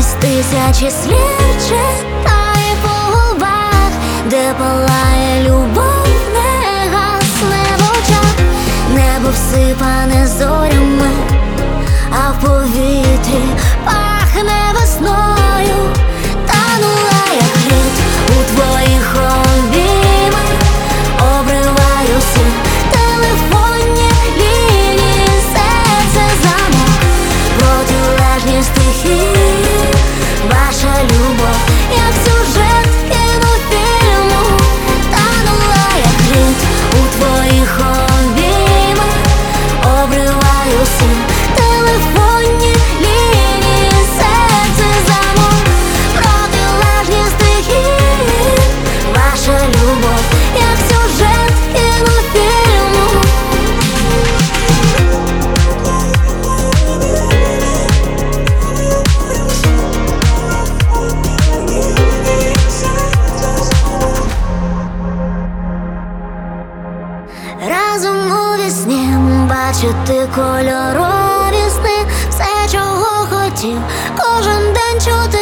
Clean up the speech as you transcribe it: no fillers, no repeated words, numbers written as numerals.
Тисячі слів читає по губах, де палає любов, не гасне в очах. Небо всипане зорями, а в повітрі пахне весною. Танула як лід у твоїх обіймах, обриваю всі телефонні лінії. Серце замок, протилежні стихії. Ваша любов, як сюжет кінофільму, танула як лід у твоїх обіймах, обриваю всі телефонні лінії. Серце замок, протилежні стихії. Ваша любов, як сюжет кінофільму. Разом у вісні бачити кольорові сни, все, чого хотів, кожен день чути